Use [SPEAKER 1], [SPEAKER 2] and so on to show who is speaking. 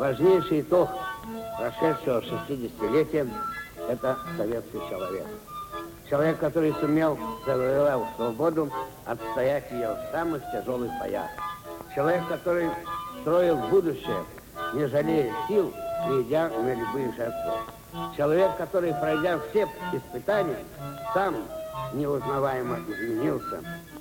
[SPEAKER 1] важнейший итог прошедшего 60-летия – это советский человек. Человек, который сумел завоевать свободу, отстоять ее в самых тяжелых боях. Человек, который строил будущее, не жалея сил и идя на любые жертвы. Человек, который, пройдя все испытания, сам неузнаваемо изменился,